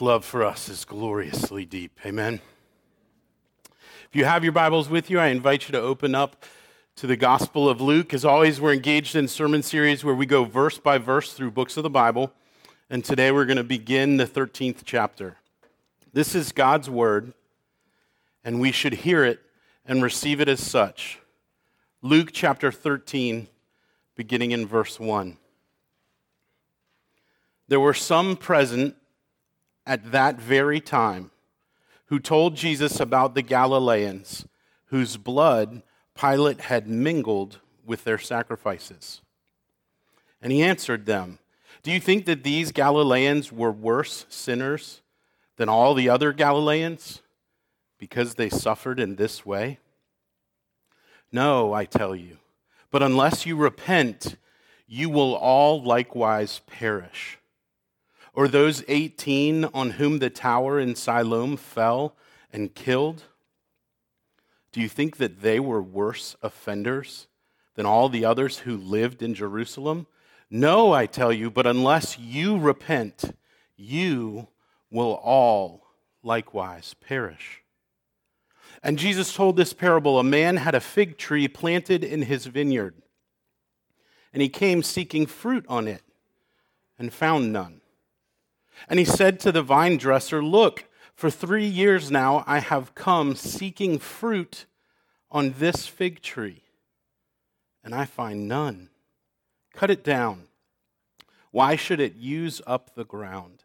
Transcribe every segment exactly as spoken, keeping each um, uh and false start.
Love for us is gloriously deep. Amen. If you have your Bibles with you, I invite you to open up to the Gospel of Luke. As always, we're engaged in sermon series where we go verse by verse through books of the Bible. And today we're going to begin the thirteenth chapter. This is God's word, and we should hear it and receive it as such. Luke chapter thirteen, beginning in verse one. There were some present at that very time who told Jesus about the Galileans, whose blood Pilate had mingled with their sacrifices. And he answered them, "Do you think that these Galileans were worse sinners than all the other Galileans because they suffered in this way? No, I tell you, but unless you repent, you will all likewise perish. Or those eighteen on whom the tower in Siloam fell and killed? Do you think that they were worse offenders than all the others who lived in Jerusalem? No, I tell you, but unless you repent, you will all likewise perish." And Jesus told this parable: a man had a fig tree planted in his vineyard, and he came seeking fruit on it and found none. And he said to the vine dresser, "Look, for three years now I have come seeking fruit on this fig tree, and I find none. Cut it down. Why should it use up the ground?"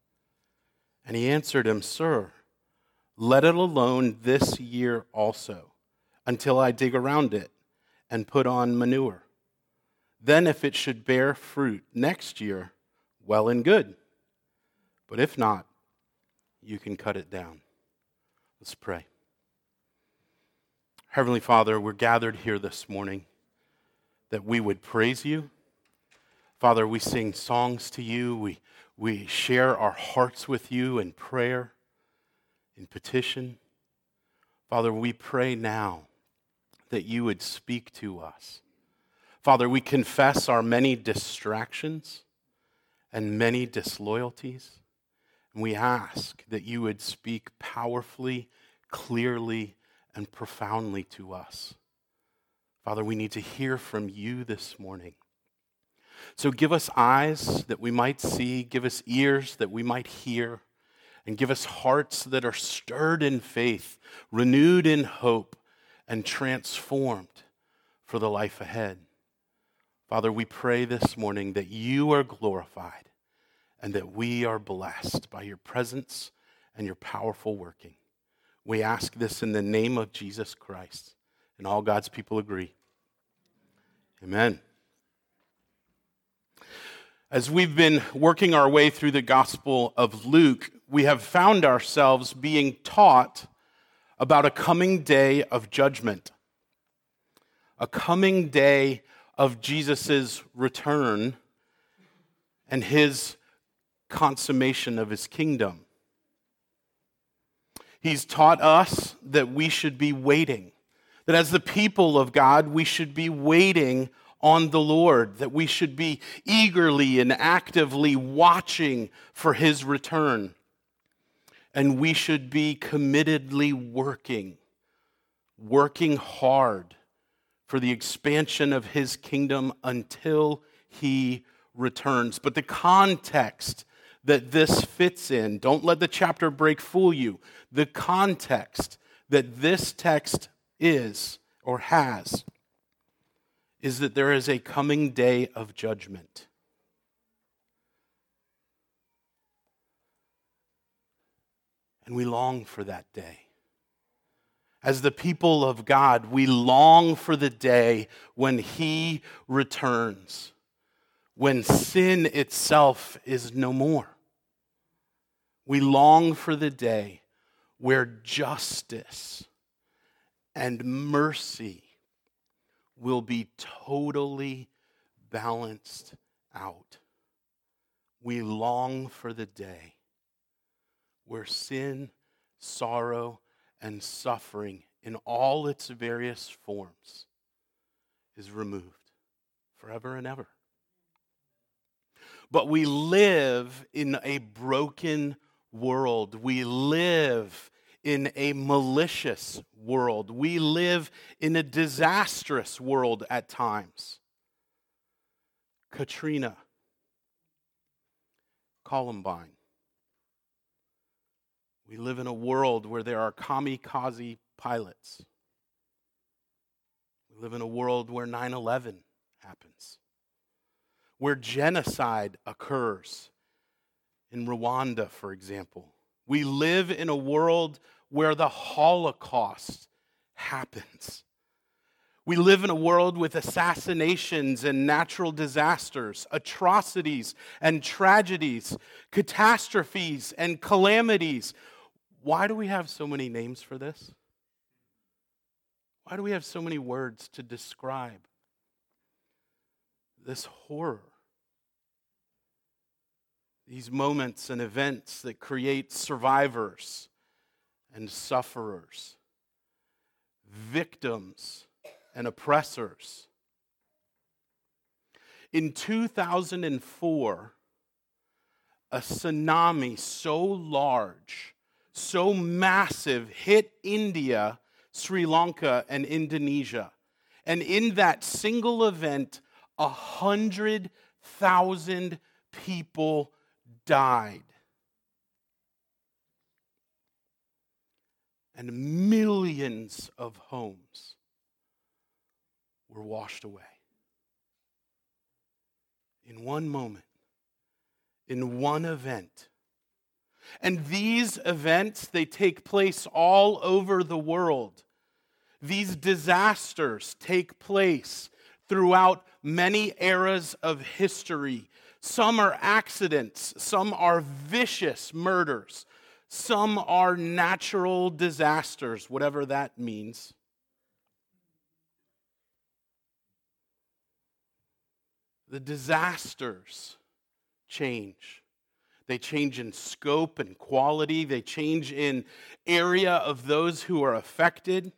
And he answered him, "Sir, let it alone this year also, until I dig around it and put on manure. Then if it should bear fruit next year, well and good. But if not, you can cut it down." Let's pray. Heavenly Father, we're gathered here this morning that we would praise you. Father, we sing songs to you. We, we share our hearts with you in prayer, in petition. Father, we pray now that you would speak to us. Father, we confess our many distractions and many disloyalties. And we ask that you would speak powerfully, clearly, and profoundly to us. Father, we need to hear from you this morning. So give us eyes that we might see, give us ears that we might hear, and give us hearts that are stirred in faith, renewed in hope, and transformed for the life ahead. Father, we pray this morning that you are glorified and that we are blessed by your presence and your powerful working. We ask this in the name of Jesus Christ. And all God's people agree. Amen. As we've been working our way through the Gospel of Luke, we have found ourselves being taught about a coming day of judgment, a coming day of Jesus' return and his consummation of his kingdom. He's taught us that we should be waiting, that as the people of God, we should be waiting on the Lord, that we should be eagerly and actively watching for his return, and we should be committedly working, working hard for the expansion of his kingdom until he returns. But the context that this fits in, don't let the chapter break fool you. The context that this text is or has is that there is a coming day of judgment. And we long for that day. As the people of God, we long for the day when he returns, when sin itself is no more. We long for the day where justice and mercy will be totally balanced out. We long for the day where sin, sorrow, and suffering in all its various forms is removed forever and ever. But we live in a broken world. We live in a malicious world. We live in a disastrous world at times. Katrina, Columbine. We live in a world where there are kamikaze pilots. We live in a world where nine eleven happens, where genocide occurs in Rwanda, for example. We live in a world where the Holocaust happens. We live in a world with assassinations and natural disasters, atrocities and tragedies, catastrophes and calamities. Why do we have so many names for this? Why do we have so many words to describe this horror? These moments and events that create survivors and sufferers, victims and oppressors. In two thousand four, a tsunami so large, so massive, hit India, Sri Lanka, and Indonesia. And in that single event, a hundred thousand people died. And millions of homes were washed away. In one moment, in one event. And these events, they take place all over the world. These disasters take place throughout many eras of history. Some are accidents, some are vicious murders, some are natural disasters, whatever that means. The disasters change. They change in scope and quality. They change in area of those who are affected.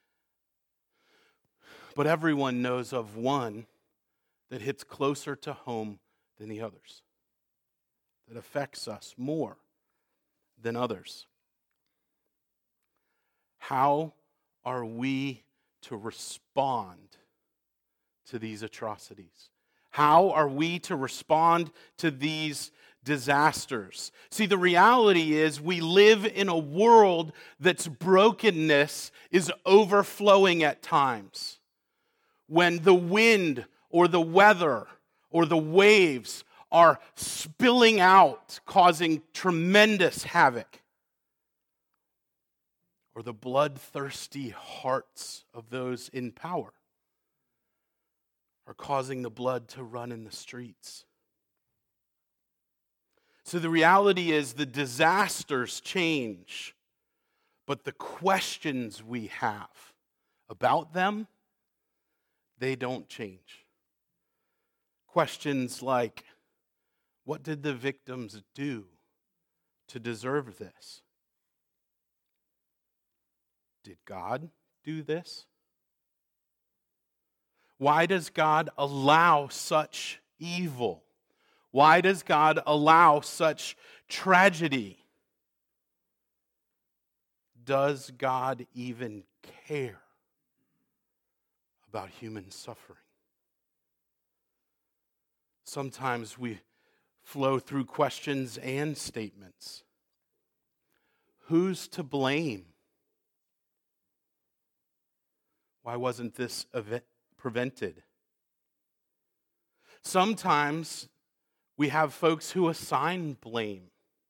But everyone knows of one that hits closer to home than the others, that affects us more than others. How are we to respond to these atrocities? How are we to respond to these disasters? See, the reality is we live in a world that's brokenness is overflowing at times. When the wind or the weather or the waves are spilling out, causing tremendous havoc. Or the bloodthirsty hearts of those in power are causing the blood to run in the streets. So the reality is the disasters change, but the questions we have about them, they don't change. Questions like, what did the victims do to deserve this? Did God do this? Why does God allow such evil? Why does God allow such tragedy? Does God even care about human suffering? Sometimes we flow through questions and statements. Who's to blame? Why wasn't this event prevented? Sometimes we have folks who assign blame.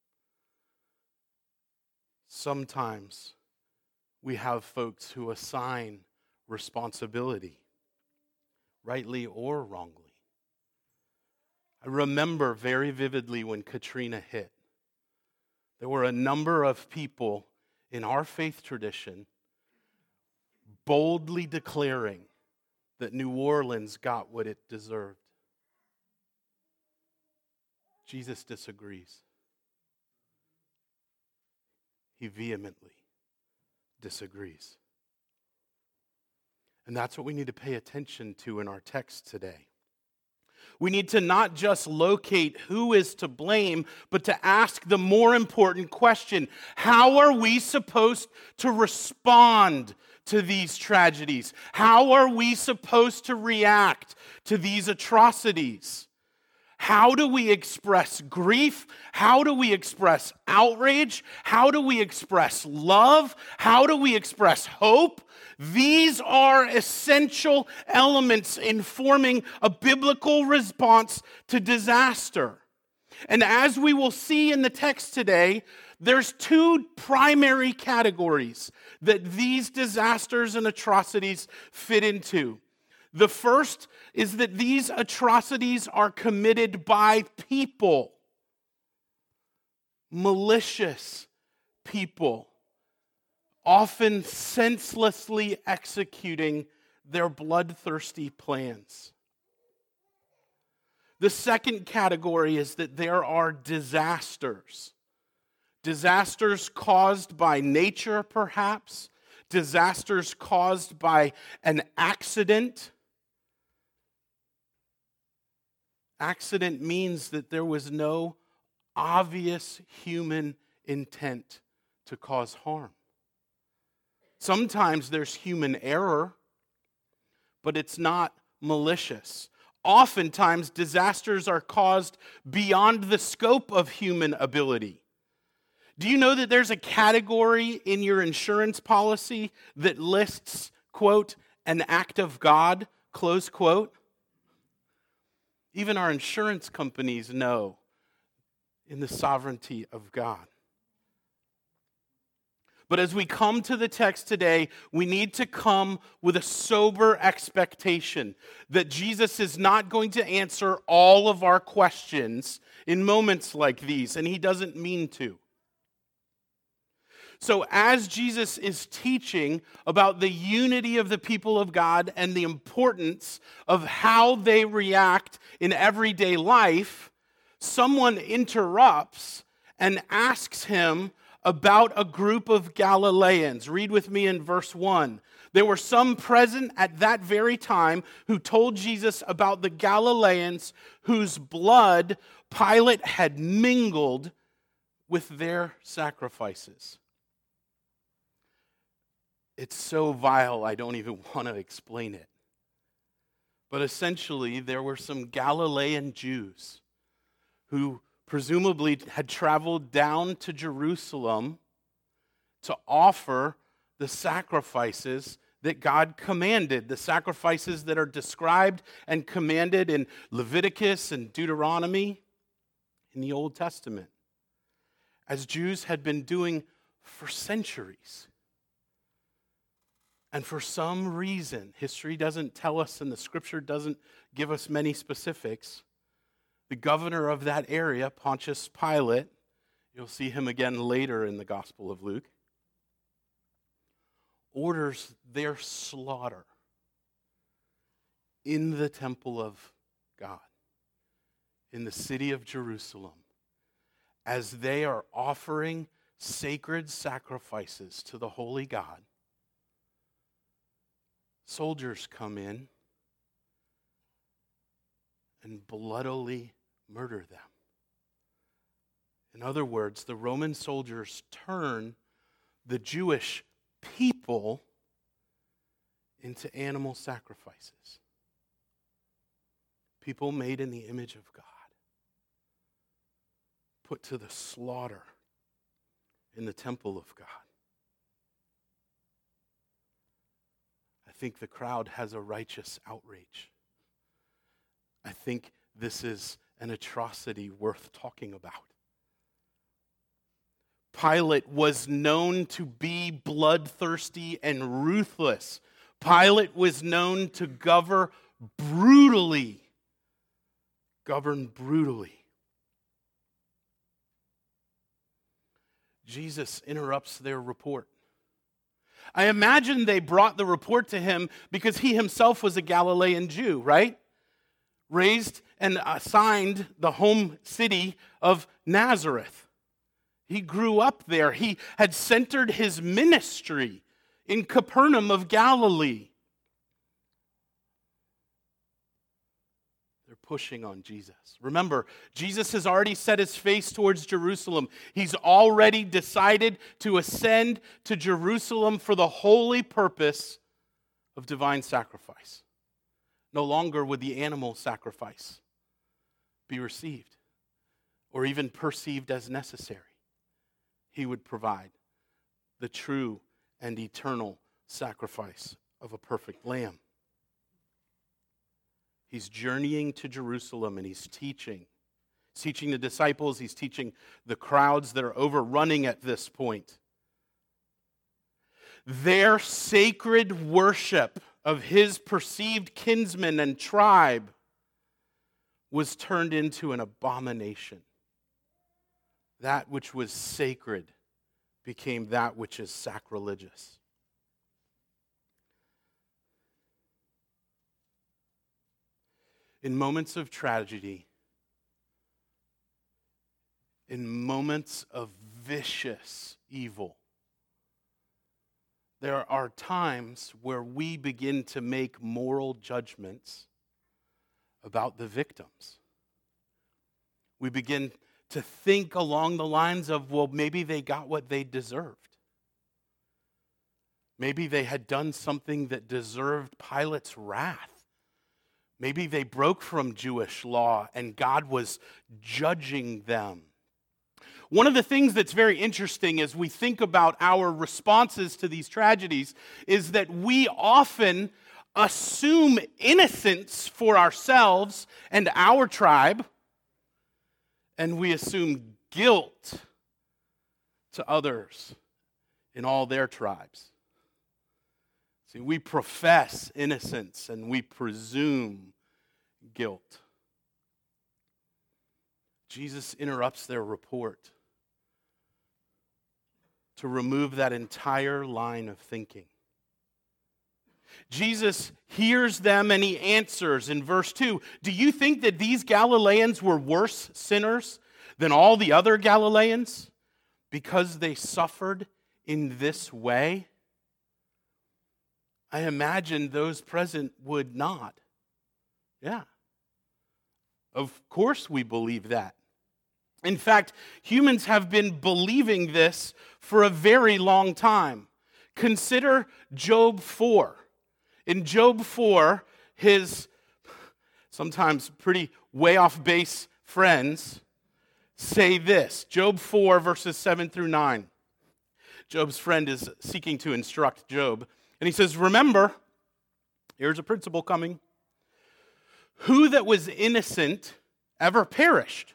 Sometimes we have folks who assign responsibility, rightly or wrongly. I remember very vividly when Katrina hit. There were a number of people in our faith tradition boldly declaring that New Orleans got what it deserved. Jesus disagrees. He vehemently disagrees. And that's what we need to pay attention to in our text today. We need to not just locate who is to blame, but to ask the more important question: how are we supposed to respond to these tragedies? How are we supposed to react to these atrocities? How do we express grief? How do we express outrage? How do we express love? How do we express hope? These are essential elements in forming a biblical response to disaster. And as we will see in the text today, there's two primary categories that these disasters and atrocities fit into. The first is that these atrocities are committed by people, malicious people, often senselessly executing their bloodthirsty plans. The second category is that there are disasters. Disasters caused by nature, perhaps. Disasters caused by an accident. Accident means that there was no obvious human intent to cause harm. Sometimes there's human error, but it's not malicious. Oftentimes, disasters are caused beyond the scope of human ability. Do you know that there's a category in your insurance policy that lists, quote, an act of God, close quote? Even our insurance companies know in the sovereignty of God. But as we come to the text today, we need to come with a sober expectation that Jesus is not going to answer all of our questions in moments like these, and he doesn't mean to. So as Jesus is teaching about the unity of the people of God and the importance of how they react in everyday life, someone interrupts and asks him about a group of Galileans. Read with me in verse one. There were some present at that very time who told Jesus about the Galileans whose blood Pilate had mingled with their sacrifices. It's so vile, I don't even want to explain it. But essentially, there were some Galilean Jews who presumably had traveled down to Jerusalem to offer the sacrifices that God commanded, the sacrifices that are described and commanded in Leviticus and Deuteronomy in the Old Testament, as Jews had been doing for centuries. And for some reason, history doesn't tell us and the scripture doesn't give us many specifics, the governor of that area, Pontius Pilate, you'll see him again later in the Gospel of Luke, orders their slaughter in the temple of God, in the city of Jerusalem, as they are offering sacred sacrifices to the holy God. Soldiers come in and bloodily murder them. In other words, the Roman soldiers turn the Jewish people into animal sacrifices. People made in the image of God, put to the slaughter in the temple of God. I think the crowd has a righteous outrage. I think this is an atrocity worth talking about. Pilate was known to be bloodthirsty and ruthless. Pilate was known to govern brutally. Govern brutally. Jesus interrupts their report. I imagine they brought the report to him because he himself was a Galilean Jew, right? Raised and assigned the home city of Nazareth. He grew up there. He had centered his ministry in Capernaum of Galilee. They're pushing on Jesus. Remember, Jesus has already set his face towards Jerusalem. He's already decided to ascend to Jerusalem for the holy purpose of divine sacrifice. No longer would the animal sacrifice be received or even perceived as necessary. He would provide the true and eternal sacrifice of a perfect lamb. He's journeying to Jerusalem and he's teaching. He's teaching the disciples, he's teaching the crowds that are overrunning at this point. Their sacred worship of his perceived kinsmen and tribe was turned into an abomination. That which was sacred became that which is sacrilegious. In moments of tragedy, in moments of vicious evil, there are times where we begin to make moral judgments about the victims. We begin to think along the lines of, well, maybe they got what they deserved. Maybe they had done something that deserved Pilate's wrath. Maybe they broke from Jewish law and God was judging them. One of the things that's very interesting as we think about our responses to these tragedies is that we often assume innocence for ourselves and our tribe, and we assume guilt to others in all their tribes. See, we profess innocence and we presume guilt. Jesus interrupts their report to remove that entire line of thinking. Jesus hears them and he answers in verse two, do you think that these Galileans were worse sinners than all the other Galileans because they suffered in this way? I imagine those present would not. Yeah. Of course we believe that. In fact, humans have been believing this for a very long time. Consider Job four. In Job four, his sometimes pretty way off base friends say this. Job four, verses seven through nine. Job's friend is seeking to instruct Job. And he says, remember, here's a principle coming. Who that was innocent ever perished?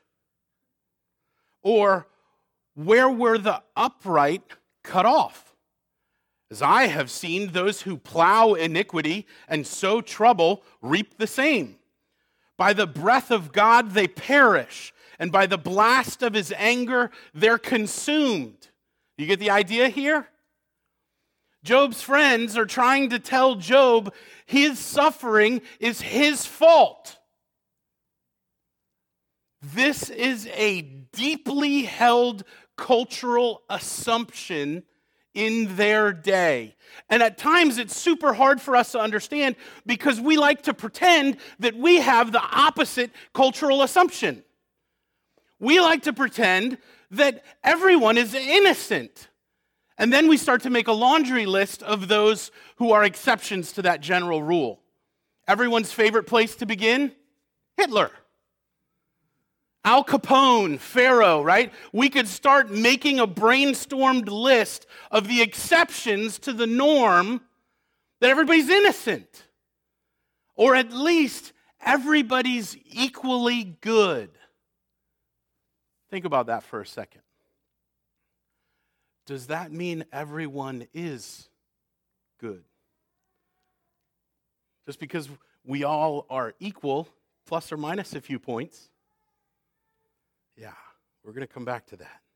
Or where were the upright cut off? As I have seen, those who plow iniquity and sow trouble reap the same. By the breath of God they perish, and by the blast of his anger they're consumed. You get the idea here? Job's friends are trying to tell Job his suffering is his fault. This is a deeply held cultural assumption in their day. And at times it's super hard for us to understand because we like to pretend that we have the opposite cultural assumption. We like to pretend that everyone is innocent. And then we start to make a laundry list of those who are exceptions to that general rule. Everyone's favorite place to begin? Hitler. Al Capone, Pharaoh, right? We could start making a brainstormed list of the exceptions to the norm that everybody's innocent. Or at least everybody's equally good. Think about that for a second. Does that mean everyone is good? Just because we all are equal, plus or minus a few points? Yeah, we're going to come back to that.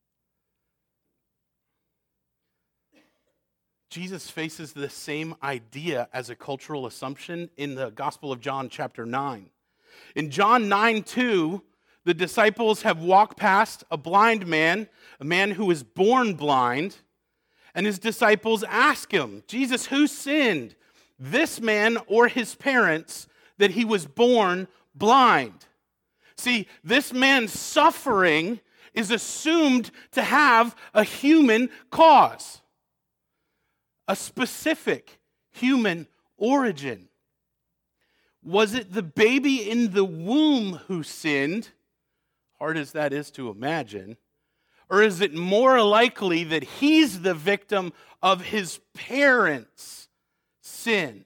Jesus faces the same idea as a cultural assumption in the Gospel of John chapter nine. In John nine two, the disciples have walked past a blind man, a man who was born blind, and his disciples ask him, Jesus, who sinned, this man or his parents, that he was born blind. See, this man's suffering is assumed to have a human cause, a specific human origin. Was it the baby in the womb who sinned, hard as that is to imagine, or is it more likely that he's the victim of his parents' sin?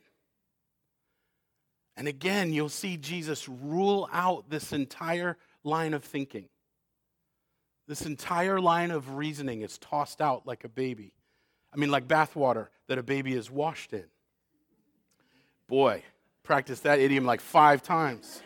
And again, you'll see Jesus rule out this entire line of thinking. This entire line of reasoning is tossed out like a baby. I mean, like bathwater that a baby is washed in. Boy, practiced that idiom like five times.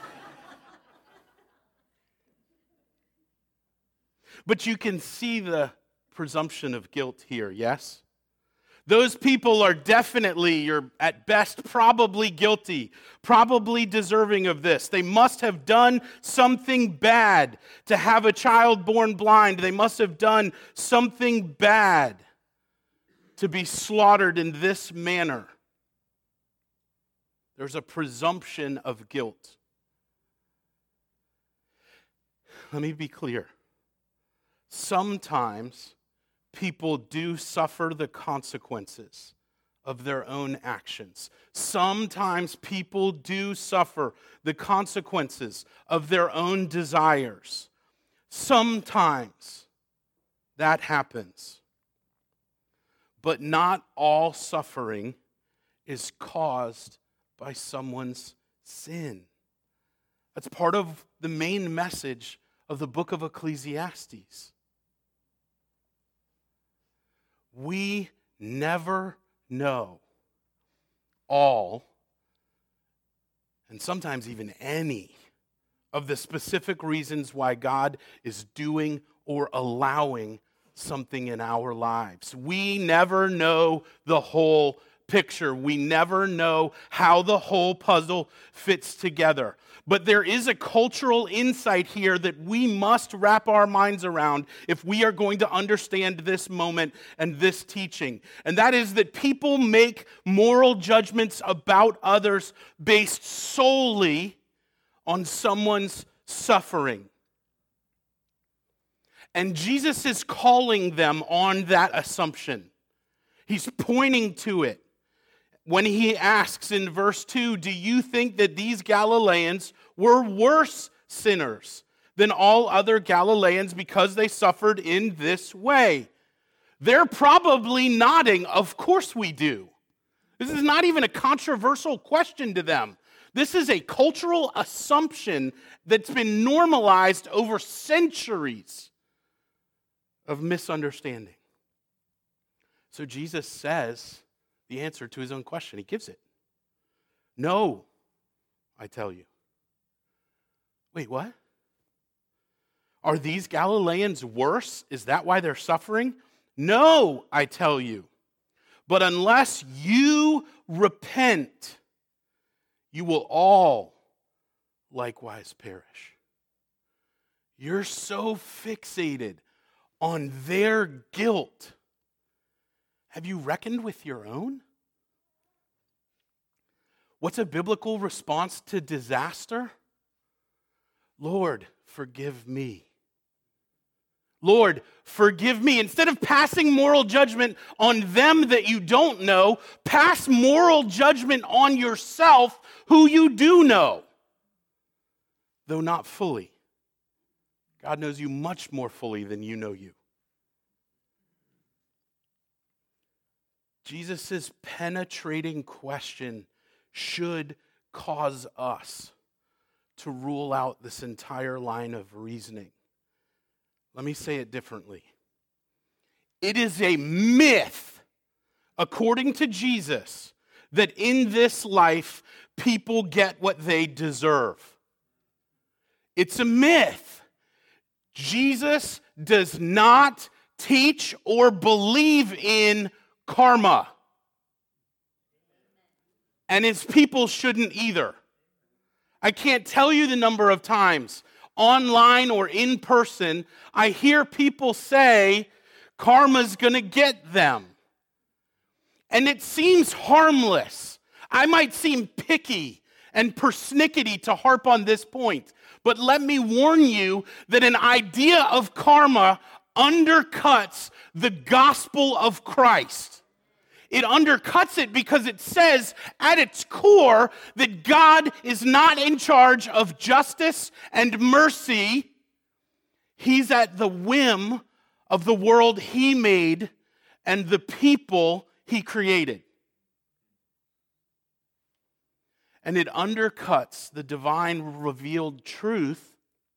But you can see the presumption of guilt here, yes? Those people are definitely, you're at best, probably guilty, probably deserving of this. They must have done something bad to have a child born blind. They must have done something bad to be slaughtered in this manner. There's a presumption of guilt. Let me be clear. Sometimes people do suffer the consequences of their own actions. Sometimes people do suffer the consequences of their own desires. Sometimes that happens. But not all suffering is caused by someone's sin. That's part of the main message of the book of Ecclesiastes. We never know all, and sometimes even any, of the specific reasons why God is doing or allowing something in our lives. We never know the whole picture. We never know how the whole puzzle fits together. But there is a cultural insight here that we must wrap our minds around if we are going to understand this moment and this teaching. And that is that people make moral judgments about others based solely on someone's suffering. And Jesus is calling them on that assumption. He's pointing to it. When he asks in verse two, do you think that these Galileans were worse sinners than all other Galileans because they suffered in this way? They're probably nodding, of course we do. This is not even a controversial question to them. This is a cultural assumption that's been normalized over centuries of misunderstanding. So Jesus says the answer to his own question. He gives it. No, I tell you. Wait, what? Are these Galileans worse? Is that why they're suffering? No, I tell you. But unless you repent, you will all likewise perish. You're so fixated on their guilt. Have you reckoned with your own? What's a biblical response to disaster? Lord, forgive me. Lord, forgive me. Instead of passing moral judgment on them that you don't know, pass moral judgment on yourself who you do know, though not fully. God knows you much more fully than you know you. Jesus' penetrating question should cause us to rule out this entire line of reasoning. Let me say it differently. It is a myth, according to Jesus, that in this life, people get what they deserve. It's a myth. Jesus does not teach or believe in karma. And his people shouldn't either. I can't tell you the number of times, online or in person, I hear people say, karma's going to get them. And it seems harmless. I might seem picky and persnickety to harp on this point. But let me warn you that an idea of karma undercuts the gospel of Christ. It undercuts it because it says at its core that God is not in charge of justice and mercy. He's at the whim of the world he made and the people he created. And it undercuts the divine revealed truth,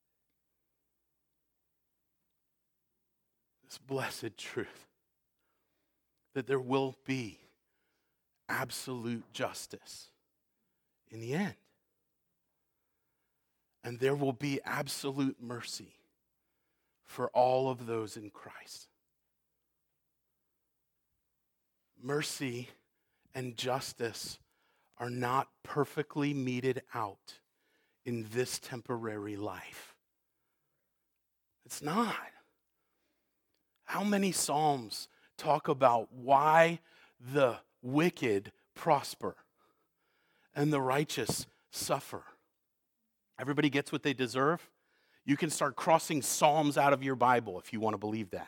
this blessed truth, that there will be absolute justice in the end. And there will be absolute mercy for all of those in Christ. Mercy and justice are not perfectly meted out in this temporary life. It's not. How many Psalms talk about why the wicked prosper and the righteous suffer? Everybody gets what they deserve? You can start crossing Psalms out of your Bible if you want to believe that.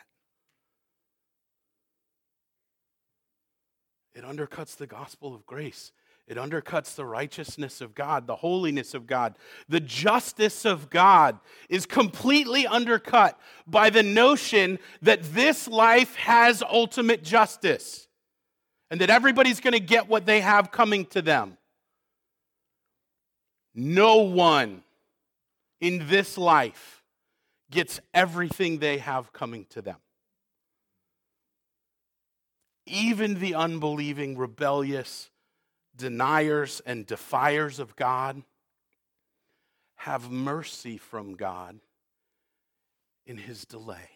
It undercuts the gospel of grace. It undercuts the righteousness of God, the holiness of God. The justice of God is completely undercut by the notion that this life has ultimate justice and that everybody's going to get what they have coming to them. No one in this life gets everything they have coming to them. Even the unbelieving, rebellious, deniers and defiers of God have mercy from God in his delay.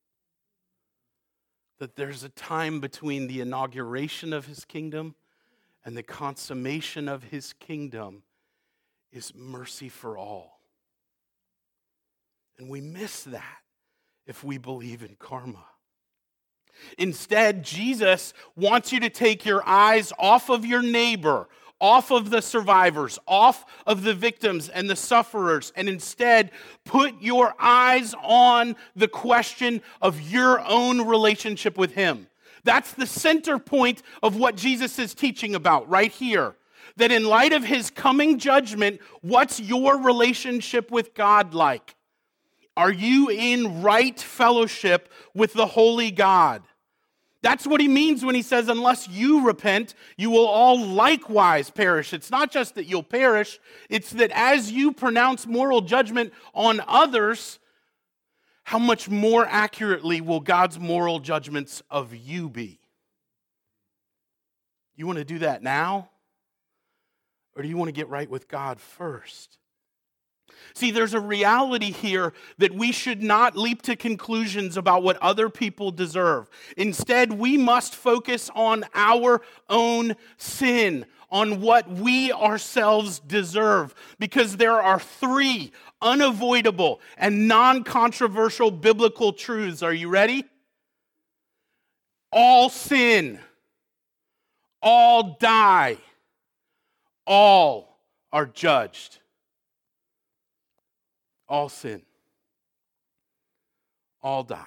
That there's a time between the inauguration of his kingdom and the consummation of his kingdom is mercy for all. And we miss that if we believe in karma. Instead, Jesus wants you to take your eyes off of your neighbor, off of the survivors, off of the victims and the sufferers, and instead put your eyes on the question of your own relationship with him. That's the center point of what Jesus is teaching about right here. That in light of his coming judgment, what's your relationship with God like? Are you in right fellowship with the holy God? That's what he means when he says, unless you repent, you will all likewise perish. It's not just that you'll perish, it's that as you pronounce moral judgment on others, how much more accurately will God's moral judgments of you be? You want to do that now? Or do you want to get right with God first? See, there's a reality here that we should not leap to conclusions about what other people deserve. Instead, we must focus on our own sin, on what we ourselves deserve, because there are three unavoidable and non-controversial biblical truths. Are you ready? All sin, all die, all are judged. All sin, all die,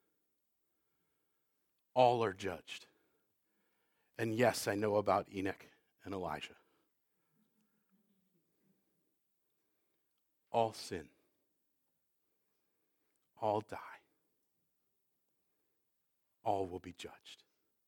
all are judged. And yes, I know about Enoch and Elijah. All sin, all die, all will be judged.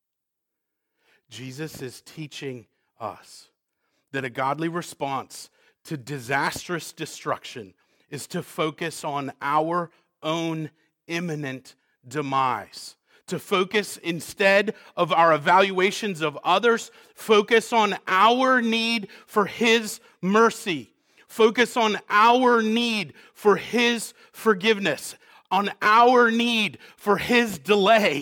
Jesus is teaching us that a godly response to disastrous destruction is to focus on our own imminent demise. To focus instead of our evaluations of others, focus on our need for his mercy. Focus on our need for his forgiveness, on our need for his delay,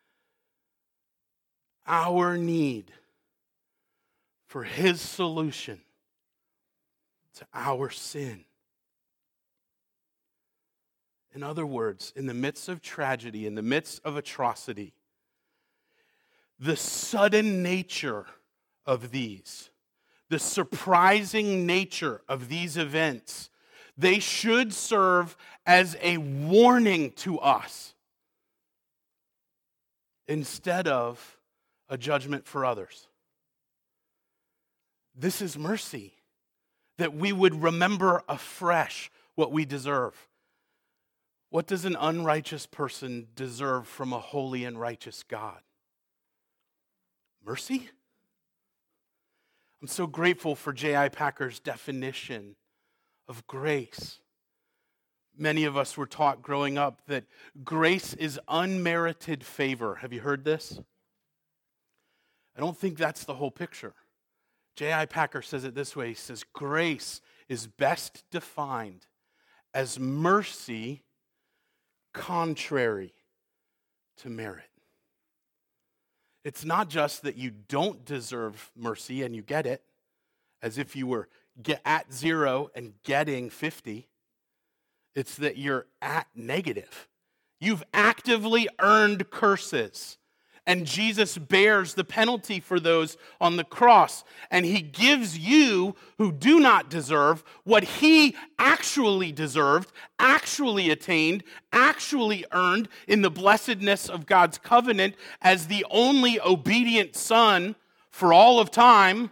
our need for his solution to our sin. In other words, in the midst of tragedy, in the midst of atrocity, the sudden nature of these, the surprising nature of these events, they should serve as a warning to us instead of a judgment for others. This is mercy, that we would remember afresh what we deserve. What does an unrighteous person deserve from a holy and righteous God? Mercy? I'm so grateful for J I Packer's definition of grace. Many of us were taught growing up that grace is unmerited favor. Have you heard this? I don't think that's the whole picture. J I Packer says it this way. He says, grace is best defined as mercy contrary to merit. It's not just that you don't deserve mercy and you get it, as if you were get at zero and getting fifty. It's that you're at negative. You've actively earned curses. And Jesus bears the penalty for those on the cross. And he gives you, who do not deserve, what he actually deserved, actually attained, actually earned in the blessedness of God's covenant as the only obedient Son for all of time.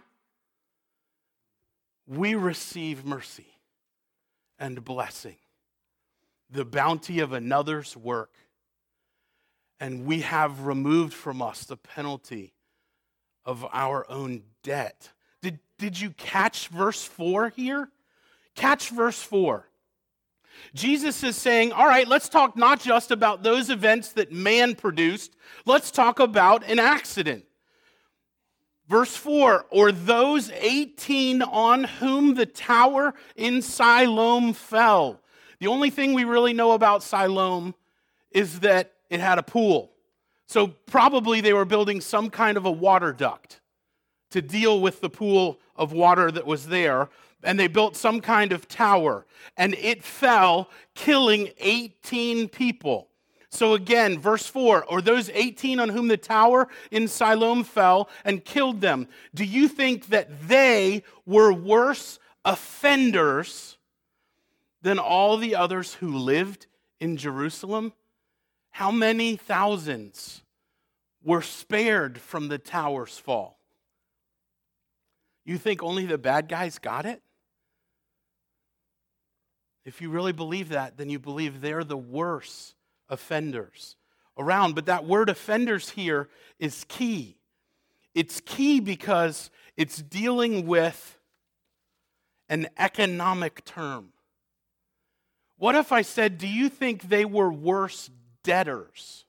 We receive mercy and blessing, the bounty of another's work. And we have removed from us the penalty of our own debt. Did, did you catch verse four here? Catch verse four. Jesus is saying, all right, let's talk not just about those events that man produced. Let's talk about an accident. Verse four, or those eighteen on whom the tower in Siloam fell. The only thing we really know about Siloam is that it had a pool. So probably they were building some kind of a water duct to deal with the pool of water that was there. And they built some kind of tower. And it fell, killing eighteen people. So again, verse four, or those eighteen on whom the tower in Siloam fell and killed them. Do you think that they were worse offenders than all the others who lived in Jerusalem? How many thousands were spared from the tower's fall? You think only the bad guys got it? If you really believe that, then you believe they're the worst offenders around. But that word offenders here is key. It's key because it's dealing with an economic term. What if I said, do you think they were worse debtors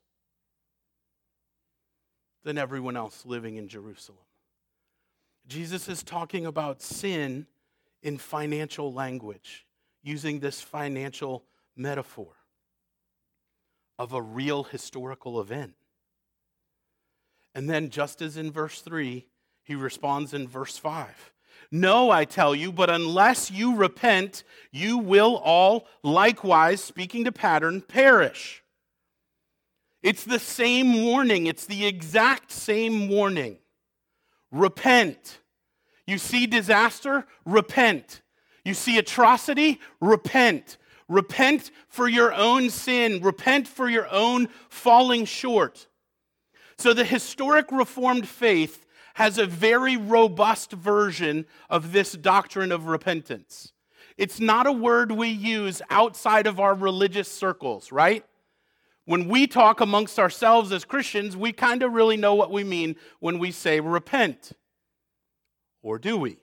than everyone else living in Jerusalem? Jesus is talking about sin in financial language, using this financial metaphor of a real historical event. And then, just as in verse three, he responds in verse five. No, I tell you, but unless you repent, you will all likewise, speaking to pattern, perish. It's the same warning. It's the exact same warning. Repent. You see disaster? Repent. You see atrocity? Repent. Repent for your own sin. Repent for your own falling short. So the historic Reformed faith has a very robust version of this doctrine of repentance. It's not a word we use outside of our religious circles, right? When we talk amongst ourselves as Christians, we kind of really know what we mean when we say repent. Or do we?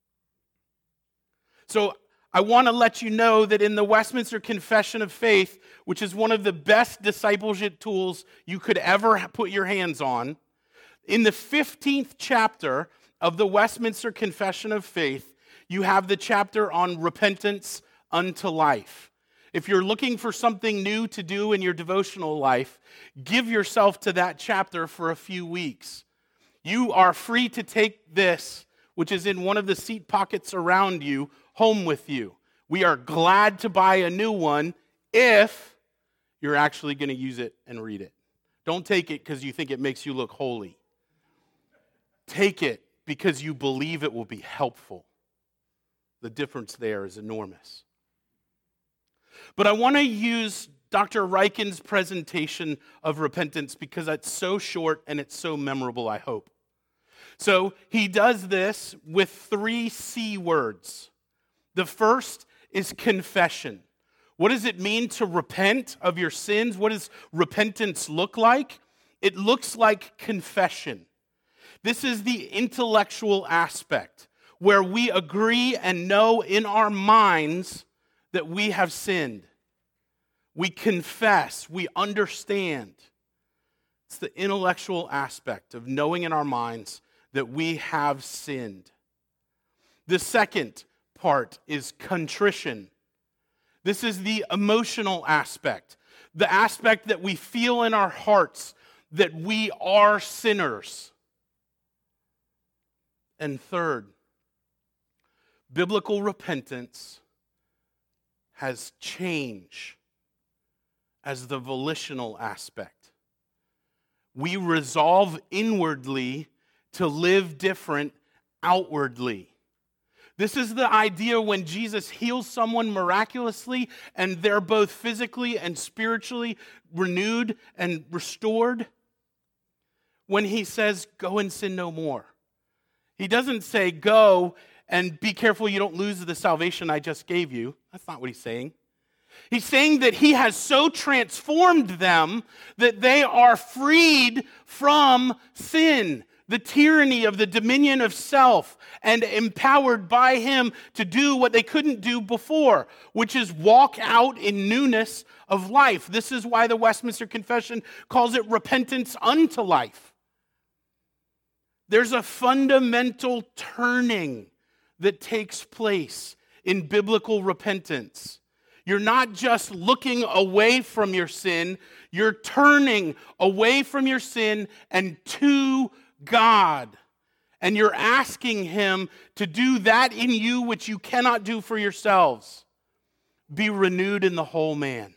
So I want to let you know that in the Westminster Confession of Faith, which is one of the best discipleship tools you could ever put your hands on, in the fifteenth chapter of the Westminster Confession of Faith, you have the chapter on repentance unto life. If you're looking for something new to do in your devotional life, give yourself to that chapter for a few weeks. You are free to take this, which is in one of the seat pockets around you, home with you. We are glad to buy a new one if you're actually going to use it and read it. Don't take it because you think it makes you look holy. Take it because you believe it will be helpful. The difference there is enormous. But I want to use Doctor Ryken's presentation of repentance because it's so short and it's so memorable, I hope. So he does this with three C words. The first is confession. What does it mean to repent of your sins? What does repentance look like? It looks like confession. This is the intellectual aspect where we agree and know in our minds that we have sinned. We confess, we understand. It's the intellectual aspect of knowing in our minds that we have sinned. The second part is contrition. This is the emotional aspect, the aspect that we feel in our hearts that we are sinners. And third, biblical repentance has change as the volitional aspect. We resolve inwardly to live different outwardly. This is the idea when Jesus heals someone miraculously and they're both physically and spiritually renewed and restored. When he says, go and sin no more. He doesn't say, go and be careful you don't lose the salvation I just gave you. That's not what he's saying. He's saying that he has so transformed them that they are freed from sin, the tyranny of the dominion of self, and empowered by him to do what they couldn't do before, which is walk out in newness of life. This is why the Westminster Confession calls it repentance unto life. There's a fundamental turning that takes place in biblical repentance. You're not just looking away from your sin, you're turning away from your sin and to God. And you're asking him to do that in you which you cannot do for yourselves. Be renewed in the whole man,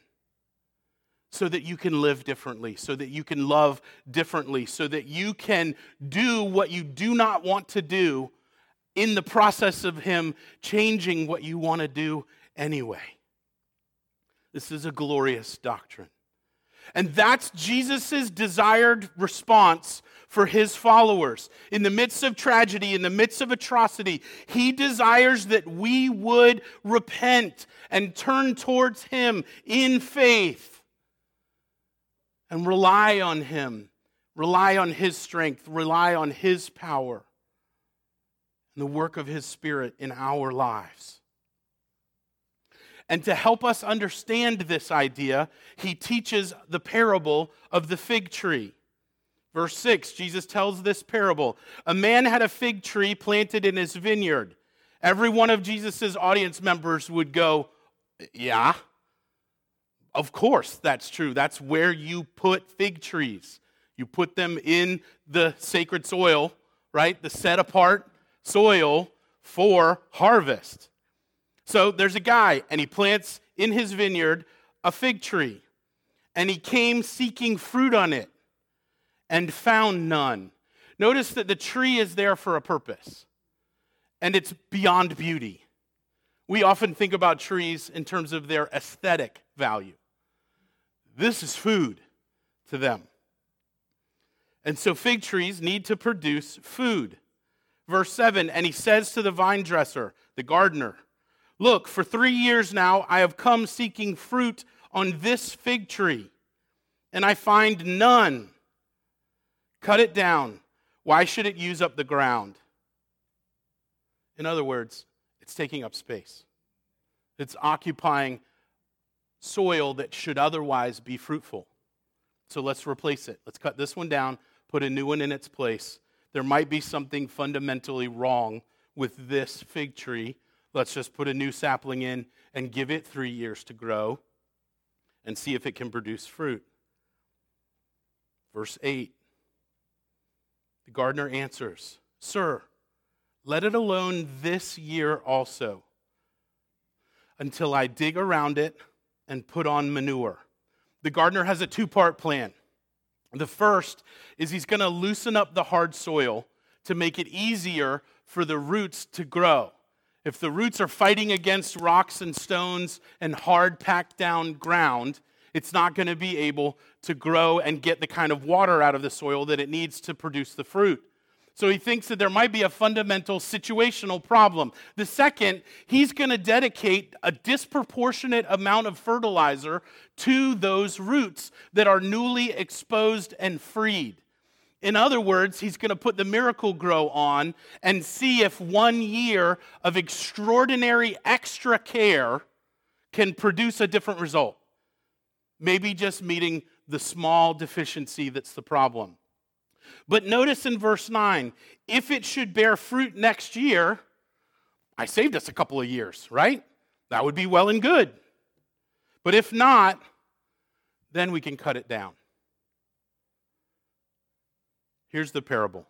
so that you can live differently, so that you can love differently, so that you can do what you do not want to do in the process of him changing what you want to do anyway. This is a glorious doctrine. And that's Jesus' desired response for his followers. In the midst of tragedy, in the midst of atrocity, he desires that we would repent and turn towards him in faith and rely on him, rely on his strength, rely on his power and the work of his Spirit in our lives. And to help us understand this idea, he teaches the parable of the fig tree. Verse six, Jesus tells this parable. A man had a fig tree planted in his vineyard. Every one of Jesus' audience members would go, yeah, of course that's true. That's where you put fig trees. You put them in the sacred soil, right? The set apart soil for harvest. So there's a guy, and he plants in his vineyard a fig tree. And he came seeking fruit on it and found none. Notice that the tree is there for a purpose, and it's beyond beauty. We often think about trees in terms of their aesthetic value. This is food to them. And so fig trees need to produce food. Verse seven, and he says to the vine dresser, the gardener, look, for three years now I have come seeking fruit on this fig tree, and I find none. Cut it down. Why should it use up the ground? In other words, it's taking up space. It's occupying soil that should otherwise be fruitful. So let's replace it. Let's cut this one down, put a new one in its place. There might be something fundamentally wrong with this fig tree. Let's just put a new sapling in and give it three years to grow and see if it can produce fruit. Verse eight. The gardener answers, Sir, let it alone this year also, until I dig around it and put on manure. The gardener has a two-part plan. The first is he's going to loosen up the hard soil to make it easier for the roots to grow. If the roots are fighting against rocks and stones and hard packed down ground, it's not going to be able to grow and get the kind of water out of the soil that it needs to produce the fruit. So he thinks that there might be a fundamental situational problem. The second, he's going to dedicate a disproportionate amount of fertilizer to those roots that are newly exposed and freed. In other words, he's going to put the Miracle-Gro on and see if one year of extraordinary extra care can produce a different result. Maybe just meeting the small deficiency that's the problem. But notice in verse nine, if it should bear fruit next year, I saved us a couple of years, right? That would be well and good. But if not, then we can cut it down. Here's the parable.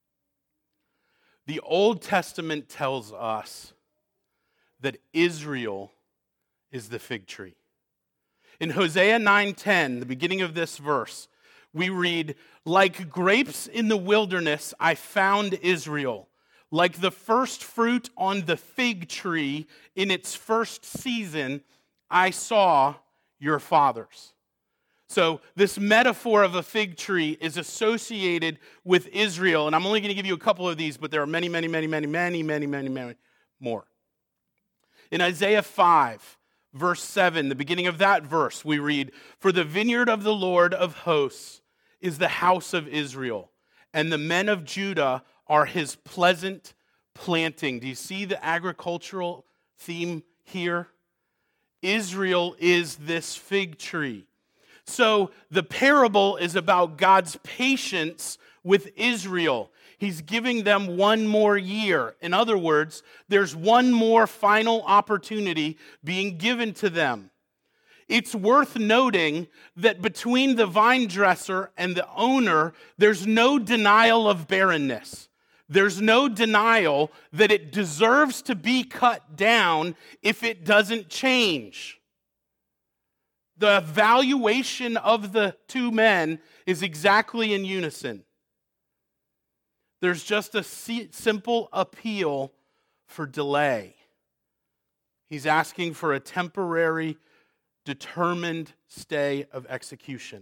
The Old Testament tells us that Israel is the fig tree. In Hosea nine ten, the beginning of this verse, we read, "Like grapes in the wilderness, I found Israel. Like the first fruit on the fig tree in its first season, I saw your fathers." So this metaphor of a fig tree is associated with Israel. And I'm only going to give you a couple of these, but there are many, many, many, many, many, many, many, many more. In Isaiah five, verse seven, the beginning of that verse, we read, "For the vineyard of the Lord of hosts is the house of Israel, and the men of Judah are his pleasant planting." Do you see the agricultural theme here? Israel is this fig tree. So the parable is about God's patience with Israel. He's giving them one more year. In other words, there's one more final opportunity being given to them. It's worth noting that between the vine dresser and the owner, there's no denial of barrenness. There's no denial that it deserves to be cut down if it doesn't change. The valuation of the two men is exactly in unison. There's just a simple appeal for delay. He's asking for a temporary, determined stay of execution.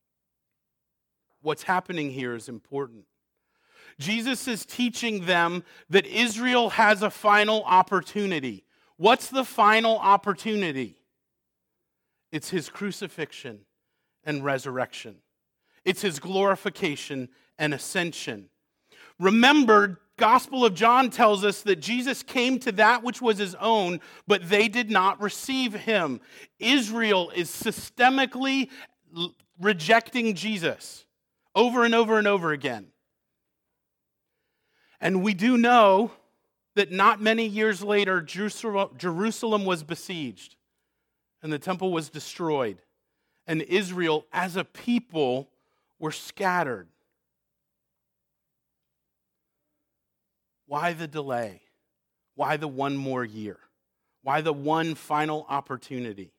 What's happening here is important. Jesus is teaching them that Israel has a final opportunity. What's the final opportunity? It's his crucifixion and resurrection. It's his glorification and ascension. Remember, Gospel of John tells us that Jesus came to that which was his own, but they did not receive him. Israel is systemically rejecting Jesus over and over and over again. And we do know that not many years later, Jerusalem was besieged. And the temple was destroyed. And Israel, as a people, were scattered. Why the delay? Why the one more year? Why the one final opportunity?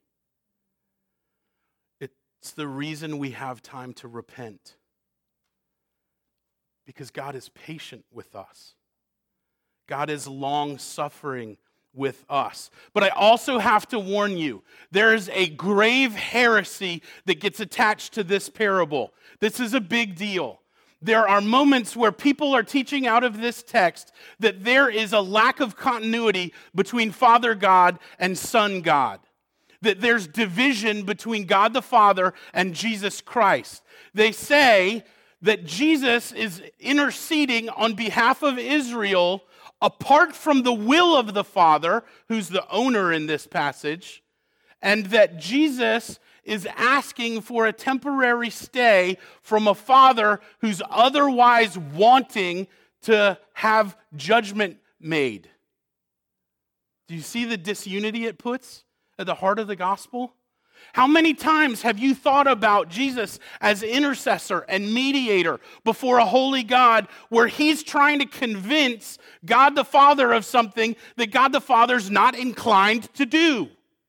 It's the reason we have time to repent. Because God is patient with us. God is long-suffering with us. But I also have to warn you, there is a grave heresy that gets attached to this parable. This is a big deal. There are moments where people are teaching out of this text that there is a lack of continuity between Father God and Son God. That there's division between God the Father and Jesus Christ. They say that Jesus is interceding on behalf of Israel apart from the will of the Father, who's the owner in this passage, and that Jesus is asking for a temporary stay from a Father who's otherwise wanting to have judgment made. Do you see the disunity it puts at the heart of the gospel? How many times have you thought about Jesus as intercessor and mediator before a holy God where he's trying to convince God the Father of something that God the Father's not inclined to do?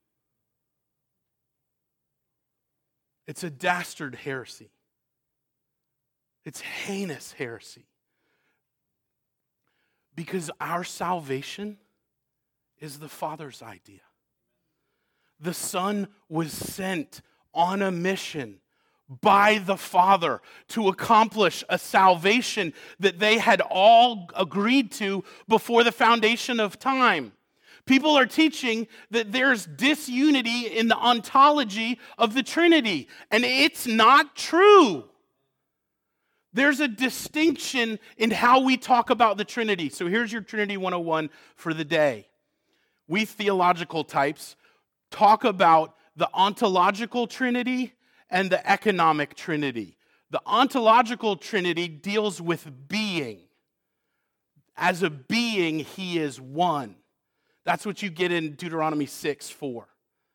It's a dastard heresy. It's heinous heresy. Because our salvation is the Father's idea. The Son was sent on a mission by the Father to accomplish a salvation that they had all agreed to before the foundation of time. People are teaching that there's disunity in the ontology of the Trinity, and it's not true. There's a distinction in how we talk about the Trinity. So here's your Trinity one oh one for the day. We theological types talk about the ontological Trinity and the economic Trinity. The ontological Trinity deals with being. As a being, he is one. That's what you get in Deuteronomy six four.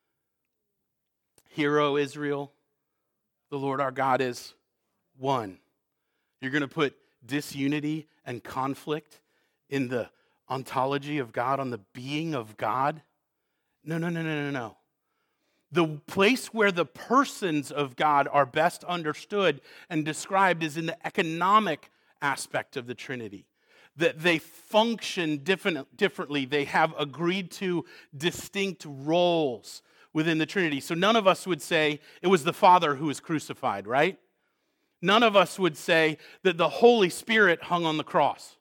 Hear, O Israel, the Lord our God is one. You're going to put disunity and conflict in the ontology of God, on the being of God? No, no, no, no, no, no. The place where the persons of God are best understood and described is in the economic aspect of the Trinity. That they function different, differently. They have agreed to distinct roles within the Trinity. So none of us would say it was the Father who was crucified, right? None of us would say that the Holy Spirit hung on the cross,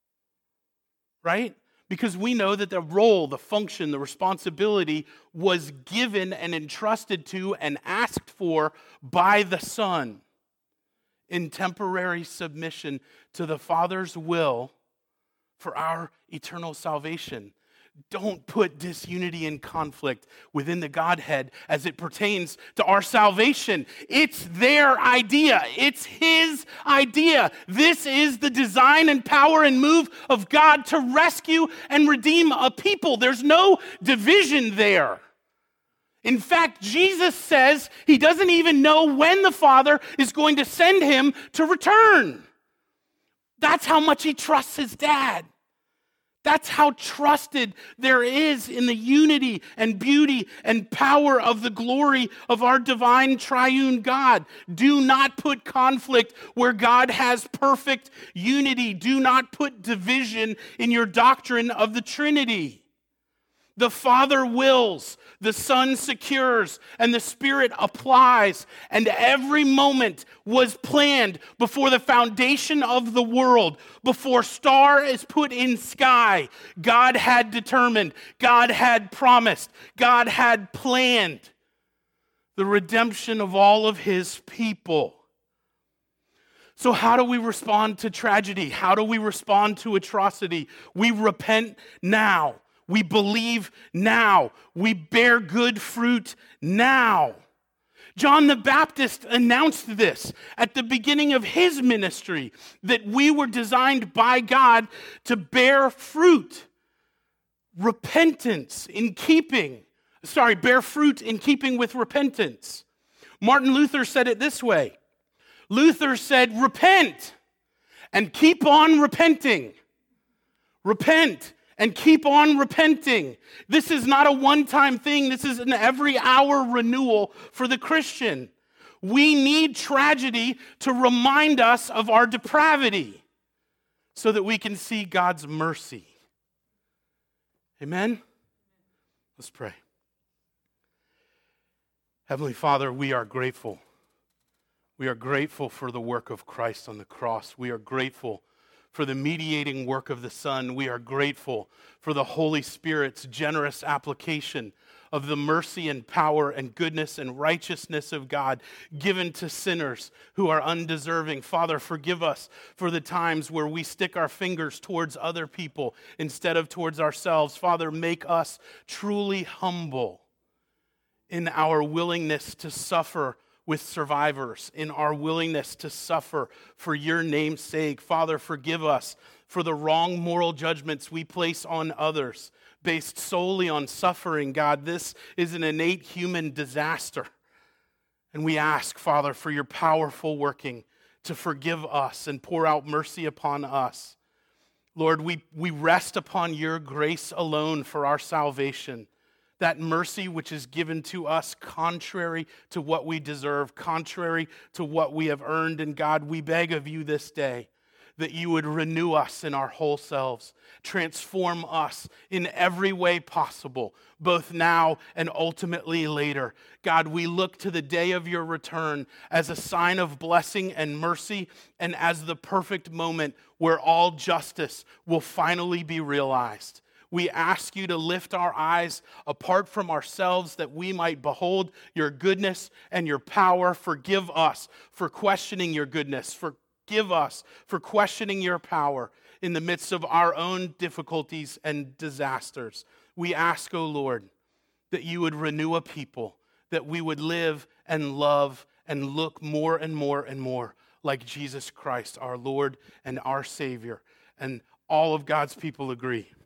right? Because we know that the role, the function, the responsibility was given and entrusted to and asked for by the Son in temporary submission to the Father's will for our eternal salvation. Don't put disunity and conflict within the Godhead as it pertains to our salvation. It's their idea. It's His idea. This is the design and power and move of God to rescue and redeem a people. There's no division there. In fact, Jesus says He doesn't even know when the Father is going to send Him to return. That's how much He trusts His dad. That's how trusted there is in the unity and beauty and power of the glory of our divine triune God. Do not put conflict where God has perfect unity. Do not put division in your doctrine of the Trinity. The Father wills, the Son secures, and the Spirit applies. And every moment was planned before the foundation of the world. Before star is put in sky, God had determined, God had promised, God had planned the redemption of all of His people. So how do we respond to tragedy? How do we respond to atrocity? We repent now. We believe now. We bear good fruit now. John the Baptist announced this at the beginning of his ministry, that we were designed by God to bear fruit. Repentance in keeping, sorry, bear fruit in keeping with repentance. Martin Luther said it this way. Luther said, repent and keep on repenting. Repent and keep on repenting. This is not a one-time thing. This is an every hour renewal for the Christian. We need tragedy to remind us of our depravity so that we can see God's mercy. Amen? Let's pray. Heavenly Father, we are grateful. We are grateful for the work of Christ on the cross. We are grateful for the mediating work of the Son. We are grateful for the Holy Spirit's generous application of the mercy and power and goodness and righteousness of God given to sinners who are undeserving. Father, forgive us for the times where we stick our fingers towards other people instead of towards ourselves. Father, make us truly humble in our willingness to suffer with survivors, in our willingness to suffer for your name's sake. Father, forgive us for the wrong moral judgments we place on others based solely on suffering. God, this is an innate human disaster. And we ask, Father, for your powerful working to forgive us and pour out mercy upon us. Lord, we, we rest upon your grace alone for our salvation. That mercy which is given to us contrary to what we deserve, contrary to what we have earned. And God, we beg of you this day that you would renew us in our whole selves, transform us in every way possible, both now and ultimately later. God, we look to the day of your return as a sign of blessing and mercy and as the perfect moment where all justice will finally be realized. We ask you to lift our eyes apart from ourselves that we might behold your goodness and your power. Forgive us for questioning your goodness. Forgive us for questioning your power in the midst of our own difficulties and disasters. We ask, O Lord, that you would renew a people, that we would live and love and look more and more and more like Jesus Christ, our Lord and our Savior. And all of God's people agree.